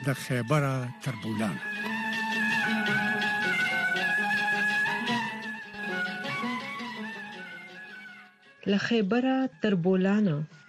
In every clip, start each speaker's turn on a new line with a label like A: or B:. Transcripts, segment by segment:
A: د خیبر تربولان
B: له خیبر تربولان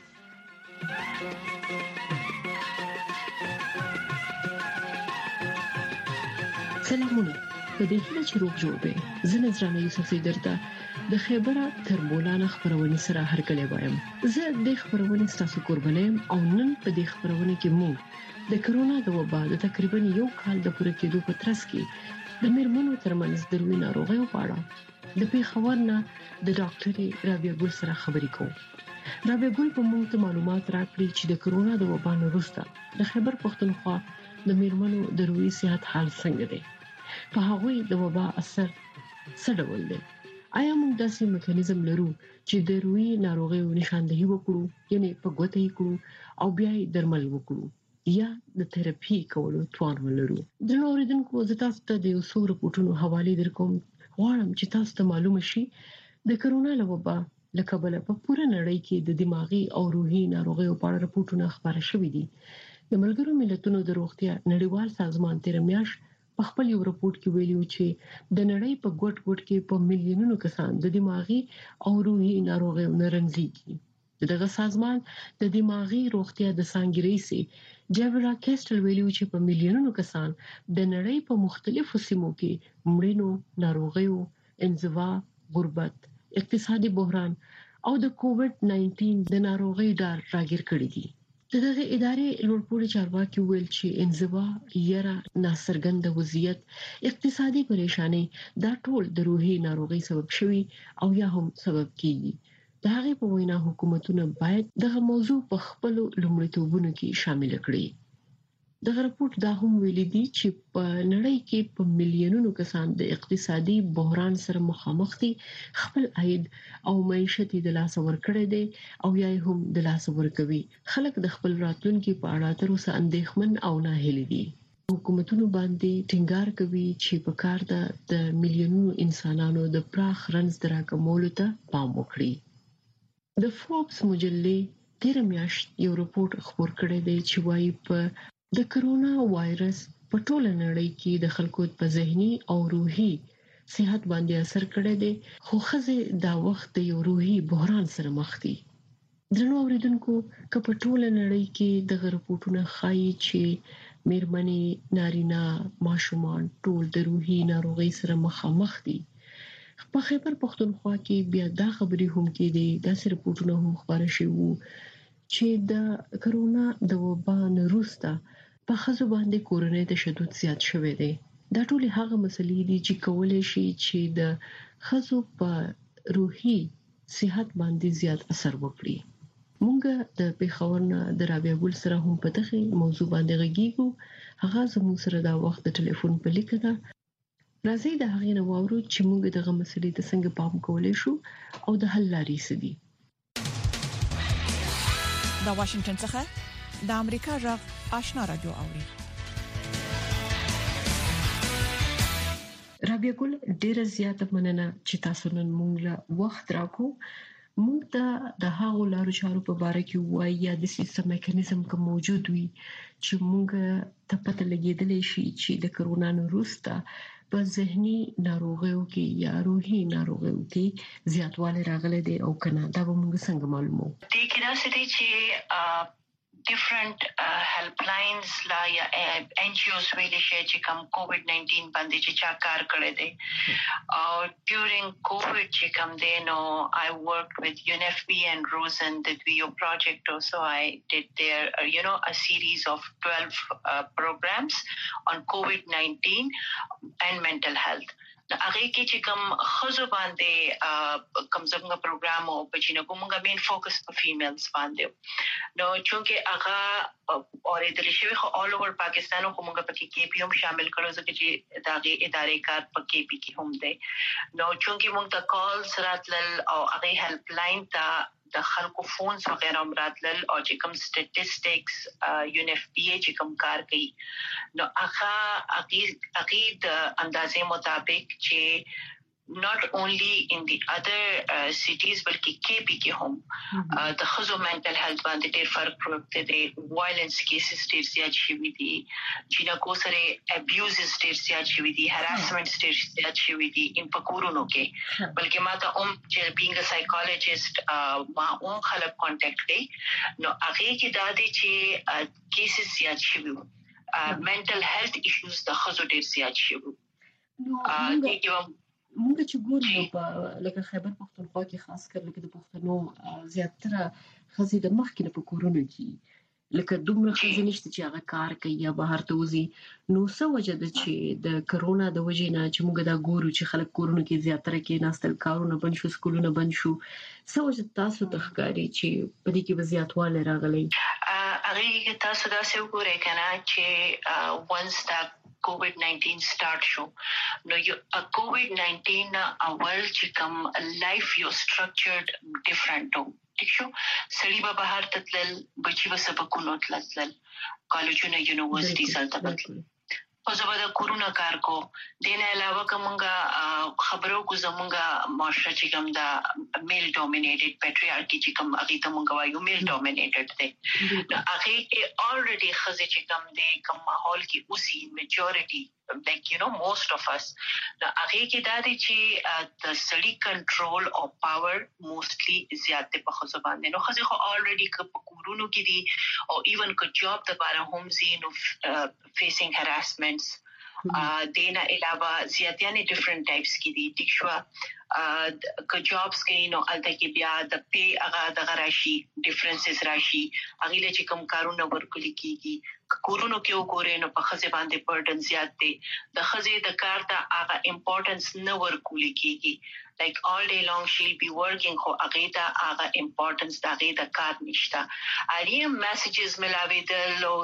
B: سلامونه په دې کې چې روغ جوړ به زنه زرانه یوسف درته د خیبر تربولان خبرونه سره هرکلی وایم زه د خبرونه ستاسو قربانم او نن په دې خبرونه کې مو د کرونا د وبا د تقریبا یو کال د پوره کېدو په ترڅ کې د میرمنو ترمنځ د روي ناروغیو په اړه د پیښور نه د ډاکټر رابعه ګل سره خبرې کوم. رابعه ګل په موږ ته معلومات راکړي چې د کرونا د وبا نه وروسته د خیبر پښتونخوا د میرمنو د روي صحت حال څنګه دی، په هغه د وبا اثر څه ډول دی، آیا موږ داسې میکانیزم لرو چې د روي ناروغیو نشاندهي وکړو، یعنی په ګوته یې کړو او بیا یې درمل وکړو یا د تراپی کولو توان ولرو. د اوریدونکو زه تاسو ته د یو څو رپورټونو حواله درکوم. غواړم چې تاسو ته معلومه شي د کرونا له وبا له کبله په پوره نړۍ کې د دماغي او روحي ناروغیو په اړه رپورټونه خبره شوې دي. د ملګرو ملتونو د روغتیا نړیوال سازمان تیر میاشت په خپل یو رپورت کې ویلي چې د نړۍ په ګوټ ګوټ کې په میلیونونو کسان د دماغي او روحي ناروغیو نه رنځيږي. دغه سازمان د دماغي روغتیا د څانګې رئیس جیولا کېسټل ویلي چې په میلیونونو کسان د نړۍ په مختلفو سیمو کې مړینو، ناروغیو، انزوا، غربت، اقتصادي بحران او د کووډ 19 د ناروغۍ ډار راګیر کړی دي. دغه ادارې لوړپوړي چارواکي ویل چې انزوا، یره، ناسرګند وضعیت، اقتصادي پریشانی دا ټول د روحي ناروغۍ سبب شوي او یا هم سبب کیږي. د هغې په وینا حکومتونه باید دغه موضوع په خپل لومړیتوبونو کې شامل کړي. دغه رپورت دا هم ویلي دي چې په نړۍ کې په میلیونونو کسان د اقتصادي بحران سره مخامخ دي، خپل عاید او معیشت د لاس ورکړي دي او یا هم د لاس ورکوي. خلک د خپل راتلونکي په اړه تر اوسه اندېښمن او ناهیلي دي. حکومتونه باندې ټینګار کوي چې په کار ده د میلیونونو انسانانو د پراخ رنځ دراکمولو ته پام وکړي. د فوربس مجلې تیر میاشت یو رپورت خپور کړی دی چې وايي په د کرونا وایرس په ټوله نړۍ کې د خلکو په ذهني او روحي صحت باندې اثر کړی دی، خو ښځې دا وخت د یو روحي بحران سره مخ دي. درنو اوریدونکو، که په ټوله نړۍ کې د رپورټونو ښایي چې میرمنې، نارینه، ماشومان ټول د روحي ناروغۍ سره مخامخ دي، په خیبر پښتونخوا کې بیا دا خبرې هم کېدي، داسې رپورټونه هم خبره شوي چې د کرونا د وبا نه وروسته په ښځو باندې کورنۍ تشدد زیات شوی دی. دا ټول هغه مسلې دي چې کولای شي چې د ښځو په روحي صحت باندې زیات اثر وکړي. موږ د پیښور نه د رابعه ګل سره هم په دغه موضوع باندې غږیږو. هغه زموږ سره دا وخت د ټلیفون په لیکه ده. راځي د هغې نه واورو چې موږ دغه مسلې ته څنګه پام کولای شو او د حل لارې څه دي.
C: دا واشنگټن څخه د امریکا غږ آشنا رادیو اوري.
B: رابعه ګل، ډیره زیاته مننه چې تاسو نن موږ له وخت راکو. موږ ته د هغو لارو چارو په اړه کې وایي یا د سیستم میکانیزم کوم موجود وي چې موږ ته پته لګیدلی شي چې د کرونا وروسته په ذهني ناروغیو کې یا روحي ناروغیو کې زیاتوالی راغلی دی او کنه. دا به موږ څنګه معلومو؟
D: دې کې دا څه دي چې different helplines لا یا NGOs ویلې شي چې کوم کووډ 19 باندې چې چا کار کړی دی او during COVID چې کوم دی نو I worked with UNFP and Rosen did we your project also. I did their a series of 12 programs on COVID 19 and mental health. هغه کې چې کوم خزو باندې کوم څنګه پروګرام او په چینه کومه مین فوکس په فیمیلز باندې نو چې هغه اورې د شوی خو all over پاکستان او کومه په کې پی هم شامل کړو ځکه چې داغه ادارې کار په کې پی کې هم دی نو چې موږ ته کالز راتلل او هغه هیلپ لاین ته د خلکو فونز وغیرہ راتلل او چې کوم سټټیسټکس UNFPA چې کوم کار کوي نو هغه د اندازې مطابق چې not only in the other cities بلکې KP کې هم د خزو mental health باندې ډېر فرق پروت دی violence cases ډېر زیات شوي دي جنکو سره abuses ډېر زیات شوي دي harassment ډېر زیات شوي دي په کورونو کې بلکې ما ته being a psychologist ما خلک کانټیکټ کړي نو هغه کې دا دي چې cases زیات شوي mental health issues د خزو ډېر زیات شوي
B: موږ چې ګورو په لکه خیبر پختونخوا کې خاص کر لکه د پښتنو زیاتره خزې د مخکې په کورونو کې لکه دومره خزې نشته چې هغه کار کوي یا بهر ته وځي نو څه وجه ده چې د کرونا د وجې نه چې موږ دا ګورو چې خلک کورونو کې زیاتره کې ناستل کارونه بند شو سکولونه بند شو څه وجه تاسو ته ښکاري چې په دې کې زیاتوالی راغلی
D: هغه کې تاسو دا څه وګورئ کنه چې once that COVID-19 start شو نو COVID-19 اول چې کوم life یو structured different ټیک شو سړي به بهر تتل بچي به سبقونو تلل کالجونه یونیورسيټي سره او زبده کورونا کار کو دینه علاوه کومه خبرو کو زمونږه معاشره چې کوم دا میل ډومینیټډ پیټریارکی چې کوم هغه ته مونږ وایو میل ډومینیټډ دی هغه کې already خزه چې کوم دی کوم ماحول کې اوسي میجورټي like most of us هغه کې دا دي چې the study control or power mostly زیات په خزه باندې نو خزه خو already په کورونو کې دي او even کو جاب د لپاره هم زینو facing harassments دینا علاوه زیاتیانه different types کې دي ټیک شو که جابس کې نو الته کې بیا د پی هغه د راشي ډیفرنسز راشي هغه له چې کوم کارونه ورکول کیږي کورونو کې وګورئ نو په خزه باندې برډن زیات دی د خزه د کار ته هغه امپورټنس نه ورکول کیږي like all day long she'll be working خو هغه ته هغه امپورټنس دغه د کار نشته اړین میسجز ملاوي د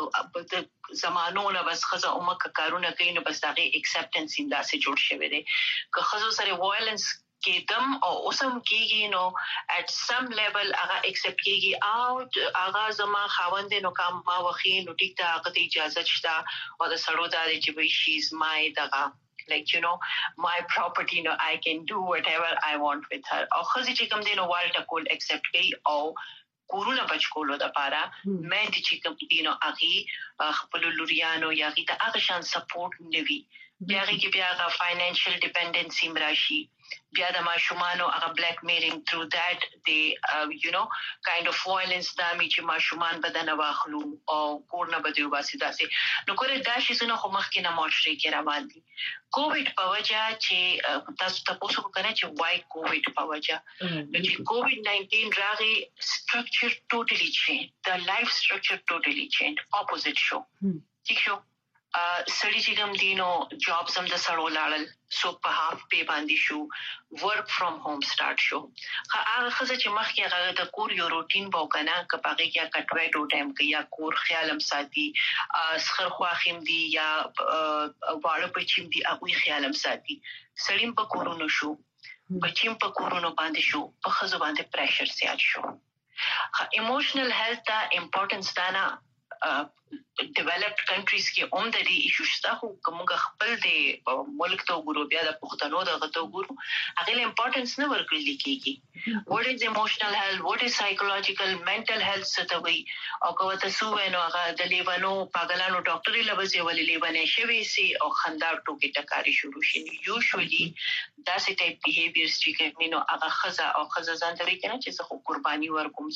D: زمانو نه بس خزه اومکه کارونه کوي نو بس دغه اکسپټنس انده سره جوړ شوی دی که خزه سره وایلنس کېدم او اوسم کېږي نو at some level هغه accept کېږي او هغه زما خاوند نو کوم ما وخی نو ټیک ته هغه اجازه شته او د سړو د چې وي she's my دغه like my property I can do whatever I want with her او خزي چې کوم دینو والټه کول accept کوي او کورونا بچکولو د پاره مې چې کوم دینو اغي خپل لوريانو یا غي ته هغه شان سپورټ نوي بیا کې بیا هغه فاینانشل ډیپندنسي مراشي بیا د ماشومانو هغه بلیک میلینګ تھرو دیٹ دی کایند اف وایلنس دا می چې ماشومان بدن واخلو او کورنه بدیو باسي داسې نو ګوره دا شي څنګه خو مخکې نه معاشري کې روان دي کووډ په وجه چې تاسو تاسو کنه چې وای کووډ په وجه نو چې COVID-19 راغی structure totally changed the life structure totally changed opposite شو ٹھیک شو سړي چې کوم دینو جابس هم د سړو لاړل سو په هاف پی باندې شو ورک فرام هوم سٹارټ شو هغه خزه چې مخکې هغه د کور یو روټین بوکنه کپاږي یا کټوي ټو ټایم کې یا کور خیالم ساتي سخر خواخیم دي یا واړه پچیم دي هغه خیالم ساتي سړیم په کورونو شو بچیم په کورونو باندې شو په خزه باندې پریشر زیات شو ایموشنل هیلث دا امپورټنس دا نه developed countries کې هم د دې ایشو شته خو کومه خپل د ملک ته وګورو بیا د پښتنو دغه ته وګورو هغه له امپورټنس نه ورکړل کېږي what is emotional health what is psychological mental health ستوي او کومه تاسو نو هغه د لیوانو پاگلانو ډاکټري لبسي ولې لیوانې شوي سي او خندار ټوکی ټکاري شروع شي یوزولي داسې ټایپ بیهیویرز چې کمنو هغه خزه او خزه ځان ته وکړي چې زه قرباني ورکوم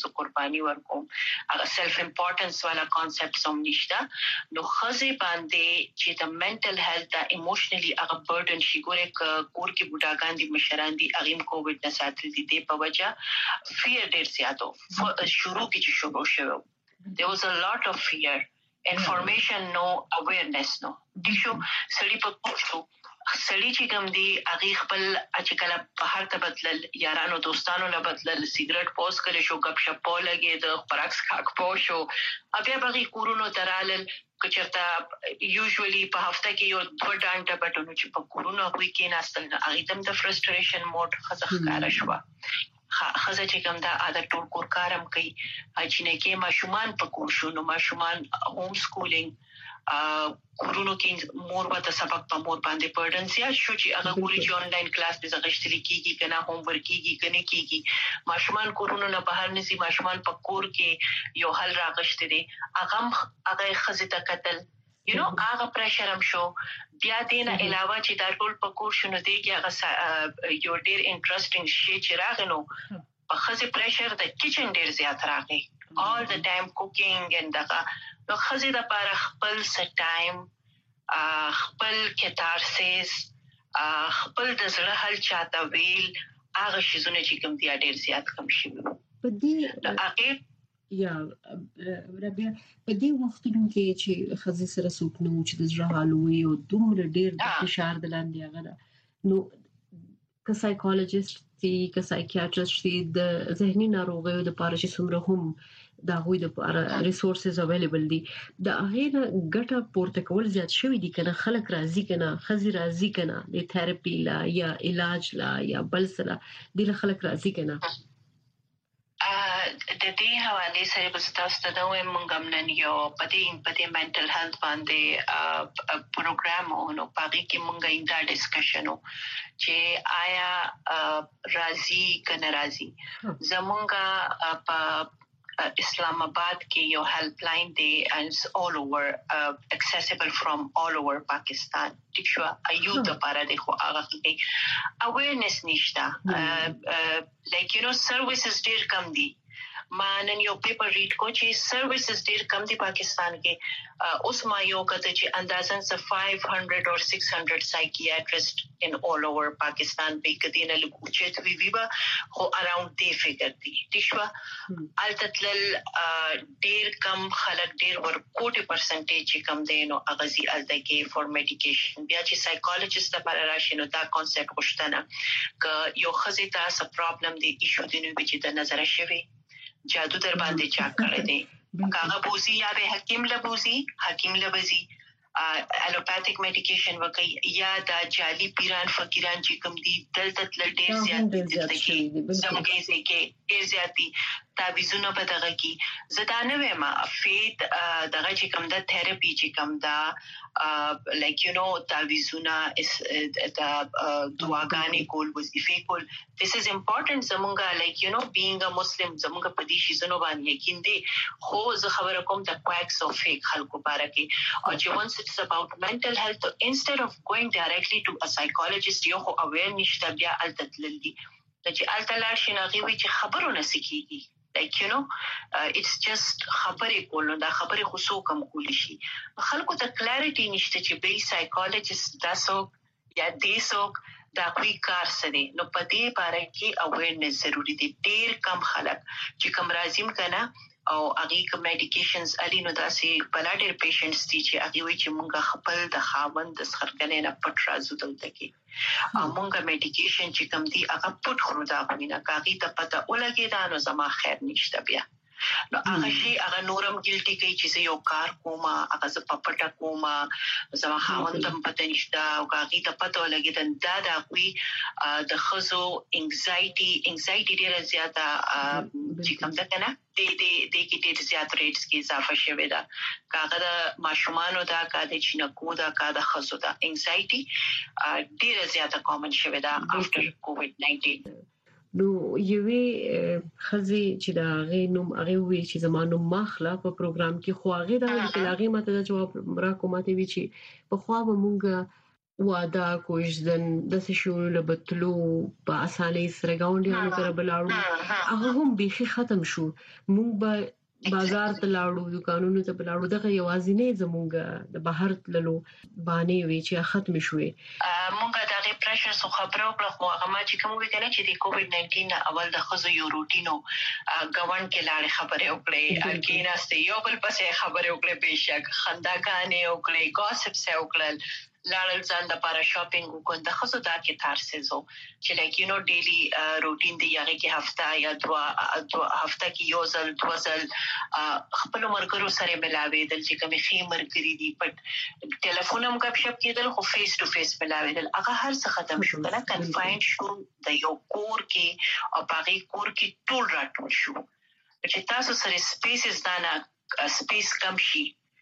D: هغه سیلف امپورټنس والا کانسپټ سم نشته نو خزه باندې چې د منټل هیلث دا ایموشنلی هغه برډن شي ګوره کور کې بوډاګان دي مشران دي اغیم کووډ نه ساتل دي په وجه فیر ډیر زیاتو شروع کې چې شروع شوه there was a lot of fear information no awareness no دیشو سړي په پښتو سړي چې کوم دي هغه خپل اچکل په هر ته بدلل یارانو دوستانو له بدلل سیګریټ پوس کړي شو غب شپ لګي د پرکس کاک پوه شو بیا بغي کورونو ترالل کچرتا یوزولي په هفته کې یو دوه ډانټه بټونو چې په کورونو کوي کې ناستل هغه دم د فرستریشن موډ خزخ کار شو خزه چې کوم دا عادت ټول کور کارم کوي چې نه کې ماشومان په کور شو نو ماشومان هوم سکولینګ کورونو کې مور وته سبق په مور باندې برډن زیات شو چې هغه ګوري چې انلاین کلاس به زغشتري کیږي کنه هوم ورک کیږي کنه کیږي ماشومان کورونو نه بهر نسی ماشومان په کور کې یو حل راغشتري هغه خزته قتل هغه پریشر هم شو بیا دینه علاوه چې دا ټول په کور شنو دی کې هغه یو ډیر انټرېستینګ شی چې راغنو په خزه پریشر د کچن ډیر زیات راغی all the time cooking and نو خزه د لپاره خپل ټایم خپل کتارسیس خپل د زړه حل چاته ویل هغه شیزونه چې کوم دی ډیر زیات کم شي
B: په دې هغه یا ربیا په دې وختونو کې چې خزه سره څوک نو چې د زړه حل وي او دومره ډیر د فشار د لاندې هغه نو که سایکولوژیست دی که سایکیاټریست دی د ذهني ناروغیو د لپاره چې څومره هم دا غوي د ریسورسز اویلیبل دي دا هغه ګټه پورته کول زیات شوی دي کنه خلک راضي کنه خزي راضي کنه د تھراپي لا یا علاج لا یا بل سره د خلک راضي کنه
D: د دې حواله سره به تاسو ته دوی مونږ نن یو پدې منټل هیلث باندې پروګرام او پاره کې مونږ ایندا ډسکشن چې آیا راضي کنه راضي زمونږه په اسلام آباد کې یو هیلپ لاین دی and all over accessible from all over Pakistan ټیک شو ایو د لپاره د خو هغه کې awareness نشته like services ډیر کم دي ما نن یو پیپر ریډ کو چې سرویسز ډیر کم دي پاکستان کې اوس ما یو کته چې اندازن څه 500 or 600 psychiatrists in all over Pakistan به کدینه لګوچت ویبا خو اراوند دی فګر دي تشوا التتل ډیر کم خلک ډیر ور 40% چې کم دی نو اغزي الته کې فور میډیکیشن بیا چې سایکولوژیست لپاره راشي نو دا کانسپټ وشتنه ک یو خزه تاسو پرابلم دی ایشو دی نو چې د نظر شوی جادو در باندې چا کړی دی کاغه بوزي یا به حکیم لبزي الوپاتیک میډیکیشن وکي یا د جالي پیران فقیران چې کوم دي دلته تل ډیر زیات دي زموږه کې ډیر زیات دي تعویذونه په دغه کې زدانه وې ما فیت دغه چې کوم د تھراپي چې کوم دا لایک تعویذونه د دعاګانې کول وظیفه کول this is important زمونږه like being a Muslim زمونږه په دې شیزونو باندې یقین دي خو زه خبره کوم د quacks of fake خلکو لپاره کې او چې once it's about mental health instead of going directly to a psychologist یو خو aware نشته بیا التتللی چې التلار شناغي وي چې خبرونه سکیږي like it's just خبرې کول دا خبرې خو سو کم کول شي خلکو ته کلارټي نشته چې به سایکولوژیست تاسو یا دیسو دا کوي کار سره نو پدې باره کې اویرنس ضروری دي ډیر کم خلک چې کوم راځم کنه او هغه کوم میډیکیشنز الي نو داسې بلډر پیشنټس دي چې هغه وی چې مونږه خپل د خاوند د سرګنې نه پټ راځو دلته کې مونږه میډیکیشن چې کوم دي هغه پټ خورو دا غوینه کاږي ته پته ولګي دا نو زما خیر نشته بیا نو هغه شی هغه نورم ګلټي کوي چې یو کار کومه هغه ز پپټه کومه زما خاوند تم پته نشته او هغه ته پته ولګي دا کوي د خزو انګزایټي ډیره زیاته چې کوم ده کنه د کې ډیر زیات ریټس کې اضافه شوه دا کاغه د ماشومانو دا کاده چې نکو دا کاده خزو دا انګزایټي ډیره زیاته کامن شوه دا افټر کووډ-19
B: نو یوې خزي چې دا غي نوم هغه وی چې زمانو مخله په پروګرام کې خو هغه دا چې لاغي ماته جواب را کومه وی چې په خوا به مونږ واده کوژدن د شیونو لبتلو په اسانۍ سره گاونډیانو سره بلاړو هغه هم بيخي ختم شو مونږ به بازار ته لاړو دکانونو ته لاړو دغه یوازینې زمونږ د بهر تللو باندې وی چې ختم شوې
D: مونږه دغه پرشر سو خبرو کړو خو هغه ما چې کوم وی کنه چې د کووډ-19 اول د خزو یو روټینو غوان کې لاړې خبرې وکړې کیناسته یو بل پسې خبرې وکړې بهشک خنداګانې وکړې گاسپس وکړل لاړل ځان د لپاره شاپینګ وکړ د خزو دا کې تارسزو چې لکه ډیلی روټین دی هغه کې هفته یا دوا هفته کې یو ځل دوا ځل خپل مرګرو سره ملاوي دل چې کومې خیمر کړی دي پټ ټلیفون هم غب شپ کېدل خو فیس ټو فیس ملاوي دل هغه هر څه ختم شو کنه کنفاین شو د یو کور کې او باغی کور کې ټول راټول شو چې تاسو سره سپیسز دانا سپیس کم شي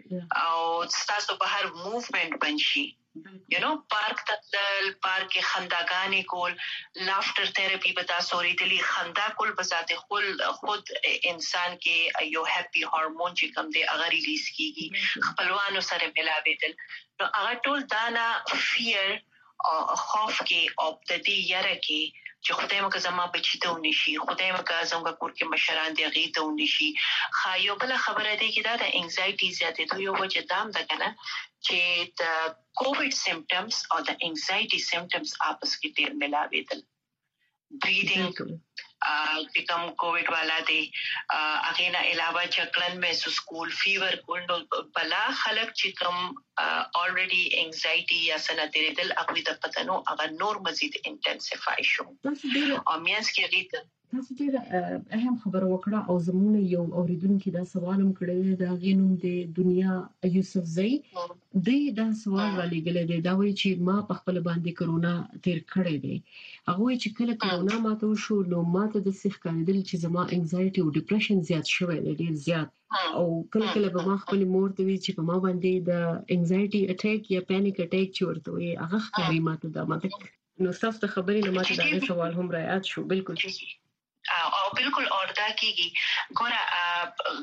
D: او تاسو په هر موومېنټ بنشي پارک تدل پارک خنداګانې کول لافټر تھراپي بتا سوري دلی خندا کول بذات خود انسان کې یو هپی هورمون چې کوم دی هغه ریلیز کیږي خپلوانو سره ملاویدل نو هغه ټول دانا فیر او خوف کې او د دې یاره کې چې خدای مکه زما بچی ته ونشي خدای مکه زموږ کور کې مشران دی غي ته ونشي خایو بل خبره دی چې دا د انزایټي زیاتې یو وجه دام ده کنه چې د کووډ سیمپټمز او د انزایټي سیمپټمز آپس کې ډیر ملاویدل بریدینګ چې کوم کووډ والا دی هغه نه علاوه چکلن محسوس کول فیور کول نو بلا خلک چې کوم already anxiety یا سنتریدل هغه د پتنو هغه نور مزید انټنسیفای شو او میانس کې ریته
B: تاسو ډیر اهم خبره وکړه او زموږ یو اوریدونکو دا سوال هم کړی دا غینوم د دنیا یوسف زئی دا سوال را لګل دی دا وایي چې ما په خپل باندې کرونا تیر کړی دی هغه چې کله کرونا ماته شو نو ماته د سیخ کېدل چې زما انزایټي او ډیپریشن زیات شوی دی ډیر زیات او کله به ما خپل مور ته وی چې په ما باندې د انزایټي اٹیک یا پانیک اٹیک چورته وي هغه ښکاری ماته دا ماته نو تاسو ته خبرې نه ماته دا سوال هم رايات شو بالکل
D: او بالکل اوردا کیږي ګوره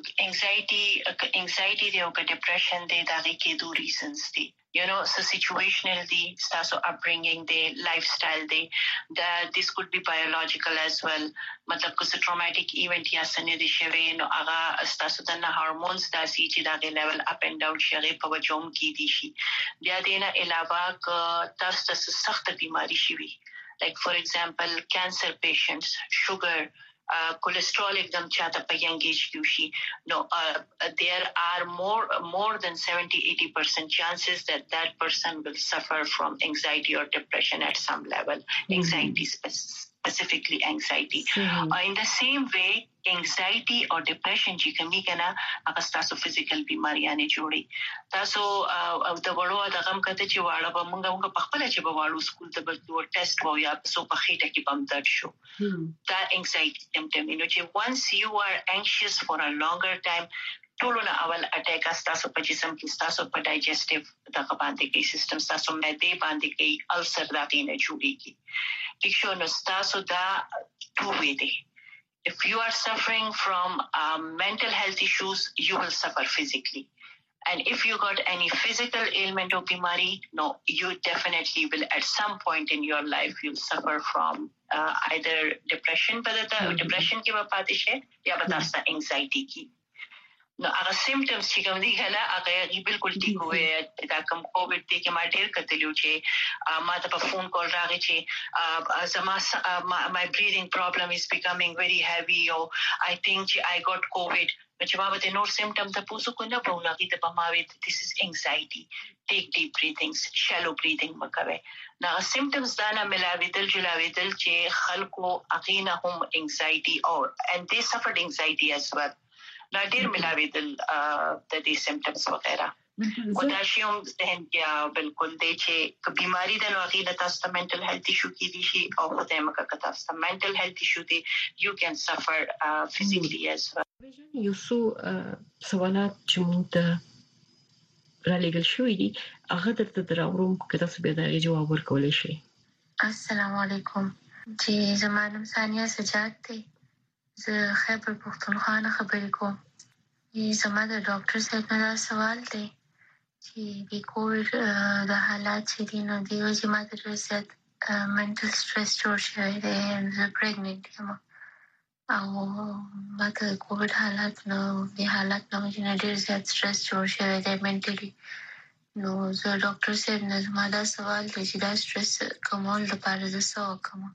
D: انزایټي دی او ډیپریشن دی دا کې دوه ریزنز دي situational دی تاسو اپبرینګینګ دی لایف سټایل دی دا this could be biological as well مطلب که څه ټروماټیک ایونت یا سنې دي شوی نو هغه تاسو د هورمونز داسي چې دا غي لیول اپ اینڈ ډاون شي په وجوم کې دي شي بیا دینه علاوه ک تاسو سخت بیماری شي like for example cancer patients sugar cholesterol ekdam chata pa young age kyushi no there are more than 70-80% chances that person will suffer from anxiety or depression at some level anxiety specifically anxiety in the same way anxiety or depression چې کمی کنه هغه تاسو فزیکل بیماریاں نه جوړي تاسو د وړو د غم کته چې واړه به موږ په خپل چې به واړو سکول ته به ټیسټ وو یا سو په خېټه کې بم درد شو دا anxiety symptom چې once you are anxious for a longer time ټولونه اول اٹیک تاسو په جسم کې تاسو په ډایجسټیو د باندې کې سیستم تاسو معده باندې کې السر راځي نه جوړيږي ټیک نو تاسو دا two way دی if you are suffering from mental health issues you will suffer physically and if you got any physical ailment or bimari no you definitely will at some point in your life you'll suffer from either depression depression ki wapati she ya batasta anxiety ki نو هغه سیمپټمز چې کوم دي غلا هغه بالکل ټیک وي دا کوم کووډ دی چې ما ډیر کتلیو چې ما ته په فون کول راغی چې زما my breathing problem is becoming very heavy or I think I got COVID چې ما به نور سیمپټم ته پوسو کو نه په لګي ته په ما وي this is anxiety take deep breathings shallow breathing مکوي دا سیمپټمز دا نه ملاویدل جلاویدل چې خلکو اقینا هم anxiety and they suffered anxiety as well دا ډیر ملاویدل د دې سیمپټمز وغیرہ پوتاشیم ذهن کې بالکل دی چې بیماری د نوغي د تاسو منټل هیلث ایشو کې دي شي او خدای مکه که تاسو منټل هیلث ایشو دي you can suffer physically as well
B: یو څو سوالات چې موږ را لګل شوې دي هغه درته دراوړم که تاسو به دا جواب ورکولای شئ
E: السلام علیکم چې زمانم ثانیه سجاد دی زه خیبر پختونخوا نه خبرې کوم زما د ډاکټر صاحب نه سوال دی چې د کووډ د حالات چې دي نو د یو ما د رسد منټل سټرس جوړ شوی دی زه پریګننټ یم او ما د کووډ حالات نو د حالات نو چې ډېر زیات سټرس جوړ شوی دی منټلی نو زه ډاکټر صاحب نه زما دا سوال دی چې دا سټرس کومول لپاره زه څه وکړم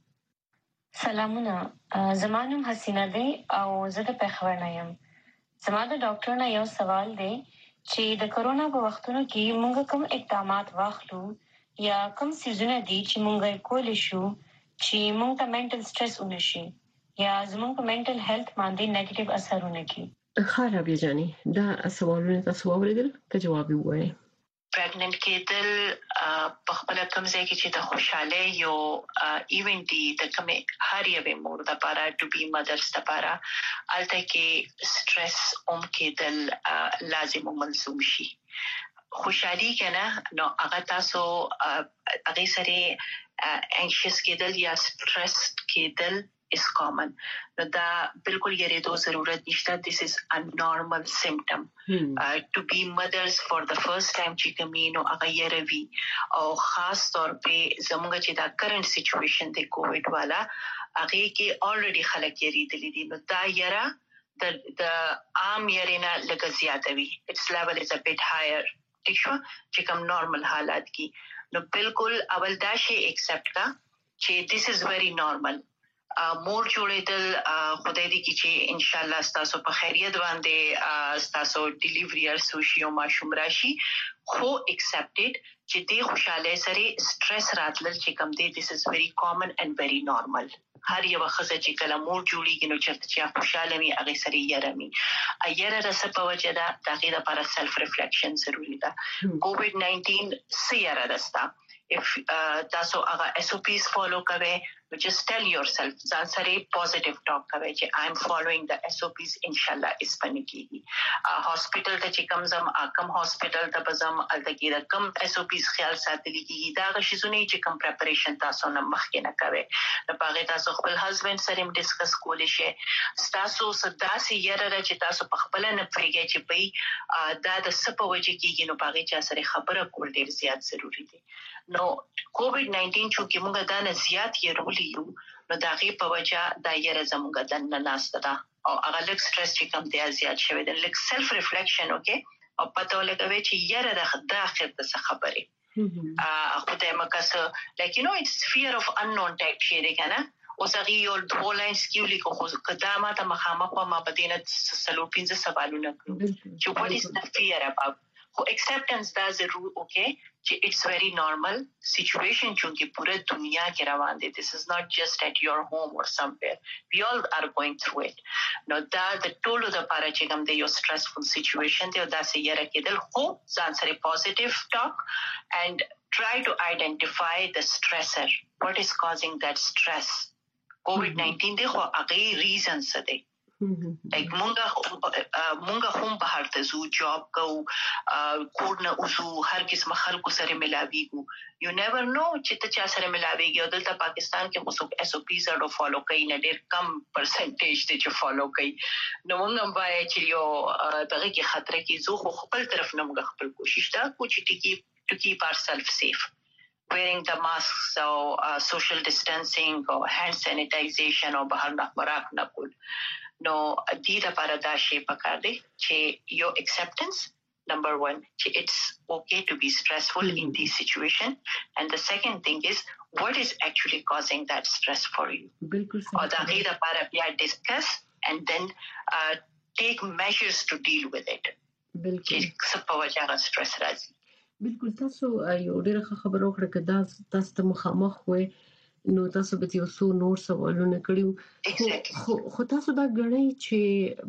F: سلامونه زمانم حسینه دی او زه د پېښور نه یم زما د ډاکټر نه یو سوال دی چې د کرونا په وختونو کې موږ کوم اقدامات واخلو یا کوم سيزونه دي چې موږ کولی شو چې موږ ته منټل سټرس ونشي یا زموږ په منټل هیلث باندې نیگیټیو اثر ونه کړي
B: خراب یې جاني دا سوالونه تاسو اوریدل که جواب وایي
D: پریګننټ کېدل په خپل کوم ځای کې چې د خوشاله یو ایونت دی د کومه هر یوه مور د لپاره ټو بی مدرز د لپاره الته کې سټرس کېدل لازم او ملزوم شي خوشحالي کنه نو هغه تاسو هغه سره انکشس کېدل یا سټرس کېدل is common. دا بالکل یریدو ضرورت نشته. This is a normal symptom. To be mothers for the first time چې کمینو هغه یروي او خاص طور په زموږ چې دا current situation دی کووډ والا هغه کې already خلک یریدلې دي نو دا یرا د عام یرینا لږ زیاته وي. Its level is a bit higher. ٹھیک شو چې کوم نارمل حالات کې نو بالکل اول دا شی ایکسپټ کا چې this is very normal. مور جوړېدل خدای دې کې چې ان شاء الله تاسو په خیریت باندې تاسو ډیلیوري ارسوشي او ماشوم راشي خو ایکسپټډ چې دې خوشاله سره سټرس راتلل چې کوم دې this is very common and very normal. هر یو خزه چې کله مور جوړیږي نو چرته چې خوشاله وي هغه سره یارمي ایره رس په وجه دا دغه لپاره سلف ریفلیکشن ضروری ده. کووډ 19 سیاره رستا if تاسو هغه SOPs follow کوئ just tell yourself ځان سره positive talk کوئ چې I am following the SOPs inshallah is پنکیږي. هاسپټل ته چې کم هاسپټل ته بزم التکی د کم SOPs خیال ساتلی کیږي دا غشزونه چې کم پریپریشن تاسو نه مخکې نه کوئ نو پاره تاسو خپل هسبند سره ډیسکس کولی شئ. تاسو صداسي یره چې تاسو په خپل نه پریږئ چې په دا د سپو وجه کیږي نو پاره چې سره خبره کول ډیر زیات ضروری دي. نو کووډ 19 چې موږ دا نه زیات یې رولیو نو دا غي په وجه دا یې زموږ د نناسته ده او هغه لک سټرس چې کوم دی زیات شوی دی لک سلف ریفلیکشن اوکې او پته ولګوي چې یره د اخر د خبره خدای مکسه لکه نو اټس فیر اف انون ټایپ شي دی کنه اوس هغه یو ډولین سکیولي کو قدامه ته مخامخ ما بدینه سلوپینځه سوالونه کړو چې what is the fear about acceptance does a rule okay it's very normal situation chunki pura duniya ke rawan de this is not just at your home or somewhere we all are going through it no da the tolo da para chegam de your stressful situation de da se yara kedel ho zan sare positive talk and try to identify the stressor what is causing that stress covid 19 de ho agi reasons de like مونږه هم بهر ته زو جاب کو کور نه اوسو هر قسم خلکو سره ملاویږو you never know چې ته چا سره ملاویږي او دلته پاکستان کې خو SOPs اړو فالو کوي نه ډېر کم پرسنټیج دي چې فالو کوي نو موږ هم وایي چې یو دغه کې خطر کې زو خپل طرف نه موږ خپل کوشش دا کوچ to keep ourselves safe wearing the masks or social distancing or hand sanitization or بهر نه خوراک نه کول نو دې لپاره دا شی پکار دی چې یو acceptance number 1 چې it's okay to be stressful in this situation and the second thing is what is actually causing that stress for you بالکل او دا دې لپاره بیا discuss and then take measures to deal with it بالکل څه په وجه stress راځي
B: بالکل تاسو یو ډیره خبره وکړه کدا تاسو ته مخامخ وې نو تاسو به یو څو نور سوالونه کړیو خو تاسو دا غړی چې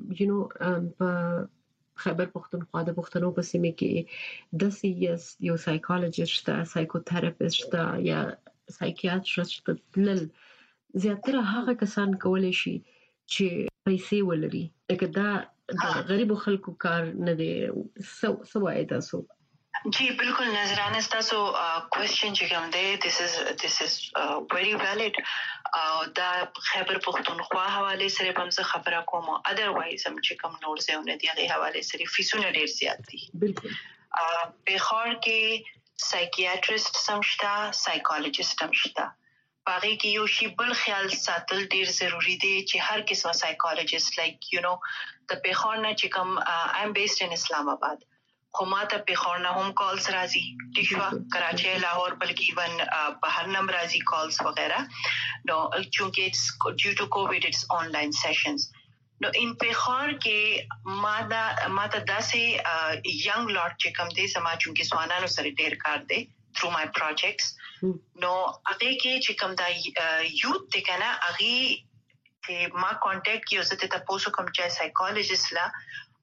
B: په خیبر پختونخوا د پښتنو په سیمه کې د سیاس یو سایکولوژیست سایکوتراپیست یا سایکیاتریست تل زیاتره هغه کسان کولای شي چې پیسې ولري لکه دا غریب خلکو کار نه دی سوای تاسو
D: जी बिल्कुल नजरान तसो question چې کوم دی this is very valid دا خیبر پختونخوا حواله سره هم څه خبره کوم otherwise هم چې کوم نور زونه دی هغه حواله سره فیسونه ډیر زیات دي بالکل په خور کې سایکیاتریست سمشتا سایکولوژیست سمشتا پاره کې یو شی بل خیال ساتل ډیر ضروری دی چې هر قسمه سایکولوژیست لایک د په خور نه چې کوم I am based in Islamabad خو ماته په خور نه هم کالز راځي ټیشوا کراچي لاهور بلکې ون بهر نم راځي کالز وغیرہ نو چونکه it's due to covid it's online sessions نو ان په خور کې ماته داسې young lot چې کوم دي سما چونکه سوانانو سره ډیر کار دی through my projects نو هغه کې چې کوم دا youth ته کنه هغه ما کانټیکټ کیو زه ته تاسو کوم چې سایکولوژیست لا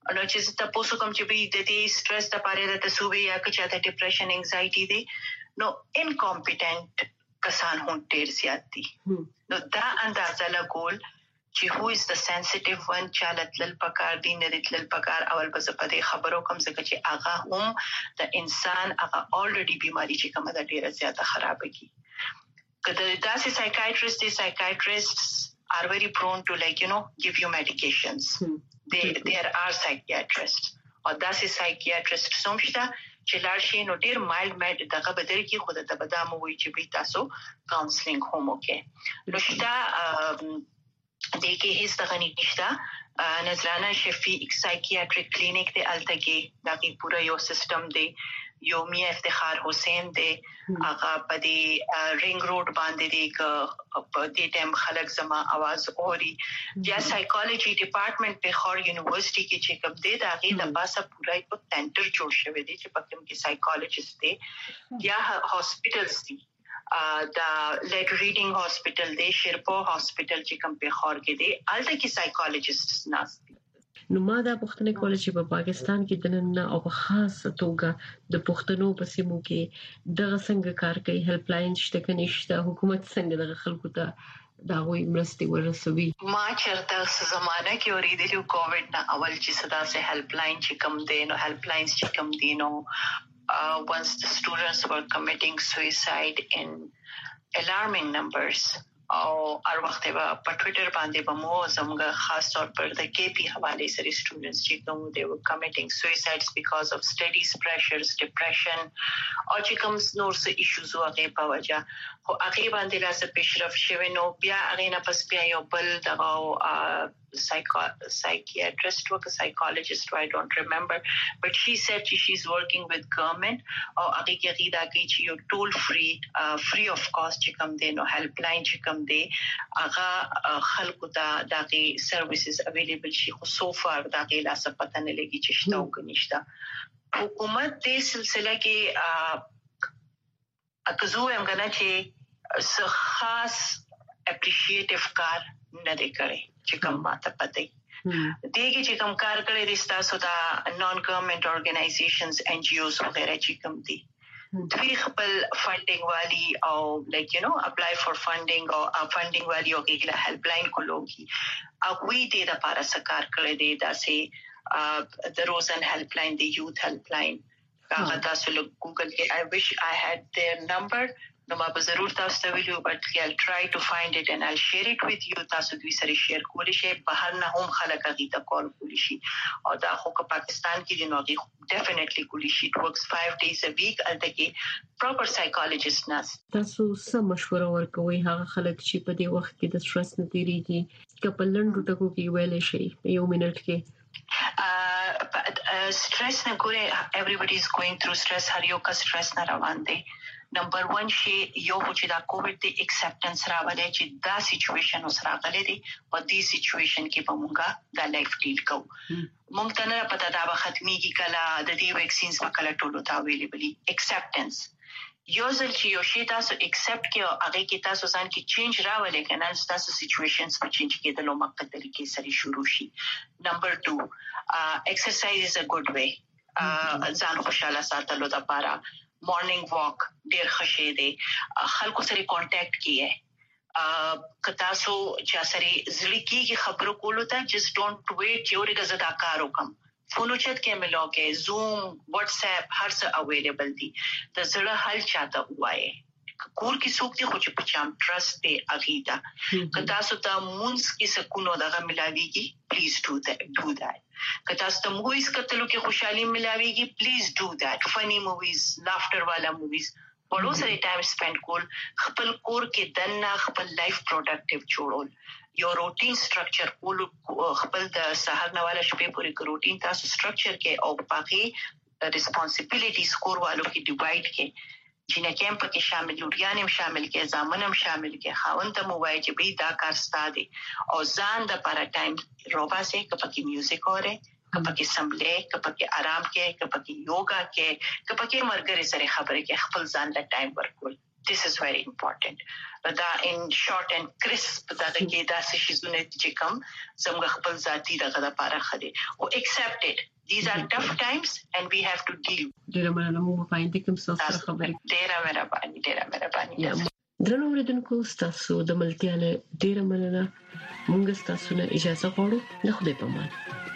D: نو چې تاسو کوم چې به د دې سټرس د پاره د تسوبي یا چې د ډیپریشن انزایټي دي نو انکمپټنٹ کسان هم ډیر زیات دي نو دا اندازه لګول چې who is the sensitive one چالت للپکار دي نه دي للپکار اول بس په دې خبرو کوم ځکه چې هغه هم د انسان هغه already بیماری چې کومه د ډیره زیاته خراب کی کله داسې psychiatrists are very prone to give you medications there are psychiatrists or داسې psychiatrists سمشته چې لارشي نو ډیر مایلډ دغه بدل کې خود ته بدامو وي چې به تاسو کاونسلینګ هم وکړي نو شته دیکھیں ہس تغنی نشتا نظرانہ شفی ایک سائیکیاٹرک کلینک دے التگی داقی پورا یو سسٹم دے یومیہ افتخار حسین دے آقا پدی رنگ روڈ باندے دے دے ٹائم خلق زما آواز اوری یا سائیکالوجی ڈپارٹمنٹ پہ خور یونیورسٹی کی چیکپ دے داقی دباسا پورا ایک سینٹر جوڑ شوے دے چپکم کی سائیکالوجسٹ دے یا ہاسپٹلز دی دا لیٹ ریڈنگ ہاسپٹل دے شرپو ہاسپٹل چې کوم په خور کې دي الته کې سایکالوجیسټس ناست
B: نو ما دا پښتنې کولای چې په پاکستان کې د نن او په خاص توګه د پښتنو په سیمو کې دغه څنګه کار کوي هیلپ لاین شته کني شته حکومت څنګه دغه خلکو ته دا وایي مرستې ورسوي
D: ما چرته زمانہ کې اوریدلو کووډ نه اول چې صدا سے هیلپ لاین چې کوم دي نو هیلپ لاینز چې کوم دي نو once the students were committing suicide in alarming numbers او هر وخت په ټوئیټر باندې به مو زموږ خاص طور پر د KP حواله سره students چې کوم they were committing suicides because of studies pressures depression او چې کوم نور څه issues وغه په وجه خو هغه باندې لاسه پیشرفت شوه نو بیا هغه نه پس بیا یو بل دغه psychiatrist or psychologist I don't remember but she said she's working with government or agi ke gida ki chi you toll free of cost چې کوم دی نو help line چې کوم دی هغه خلکو ته دغه services available شي خو so far دغه لاسه پته نه لګي چې شته او کنيشته حکومت دې سلسله کې اکزو هم غنا چې خاص appreciative کار نه دی کړی چې کوم ماته پته دیږي چې کوم کار کړی د تاسو ته نان ګورنمنت اورګنایزیشنز NGOs وغیرہ چې کوم دي دوی خپل فندینګ والی او لایک اپلای فور فندینګ او فندینګ والی او کله هیلپ لاین کولوږي او وی دې د پاره سکار کړی دی داسې د روزن هیلپ لاین دی یوث هیلپ لاین هغه تاسو له ګوګل کې I wish I had their number نو ما به ضرور تاسو ته ویلو but I'll try to find it and I'll share it with you تاسو دوی سره شیر کولی شئ بهر نه هم خلک هغه ته کال کولی شي او دا خو په پاکستان کې دی نو definitely کولی شي it works 5 days a week الته کې proper psychologist ناس
B: تاسو سم مشوره ورکوي هغه خلک چې په دې وخت کې د سټرس نه تیریږي کپلند ټکو کې ویلې شي یو منټ کې
D: stress نه ګوره everybody is going through stress هر یو کا stress نه روان دی نمبر 1 شی یو چې دا کووډ دی ایکسپټنس راولې چې دا سچويشن اوس راغلي دي او دې سچويشن کې به مونږه دا لایف ډیل کوو مونږ ته نه پته دا به ختميږي کله د دې ویکسینز په کله ټولو ته اویلیبل ایکسپټنس یو ځل چې یو شی تاسو ایکسپټ کړئ هغه کې تاسو ځان کې چینج راولې کنه تاسو سچويشنز په چینج کېدلو مقصد طریقې سره شروع شي نمبر 2 exercise is a good way ځان خوشاله ساتلو لپاره مارنینګ واک ډیر ښه دی خلکو سره کانټیکټ کیه کتا سو چا سره زړی کیږي خبرو کولو ته just don't wait چې اورګه زدا کار وکم فونو چت کې ملوګه زوم واتس اپ هر څه اویلیبل دي د زړه حل چاته وایي کور کې څوک دي خو چې په چام ټرست دی اغیدا کتا سو ته مونږ کې سکونو دغه ملاويږي پلیز do that کتا سو ته موویز کتلو کې خوشحالي ملاويږي پلیز do that funny movies laughter والا movies ورو سره ټایم سپند کول خپل کور کې دنه خپل لایف پروډکټیو جوړول یو روټین سټرکچر کول خپل د سحر نه والا شپې پورې روټین تاسو سټرکچر کې او باقي responsibilities کور والو کې ډیوایډ کې جنکه هم پکې شامل لوريان هم شامل کې زامن هم شامل کې خاوند ته موبایل چې به دا کار ستادي او ځان د پاره ټایم روبا سي کپکې میوزیک اوره کپکې سمبلې کپکې آرام کې کپکې یوګا کې کپکې مرګري سره خبرې کې خپل ځان له ټایم ورکول this is very important. دا in short and crisp دا کې دا څه شونه چې کوم څنګه خپل ذاتی دغه لپاره خدي او accept it. These are tough times and we have to deal.
B: ډیره مننه مو په پاین کې کوم څه خبرې
D: ډیره مهرباني
B: درنو اوریدونکو تاسو د ملتیا له ډیره مننه مونږ تاسو نه اجازه غواړو. نه خدای پامان.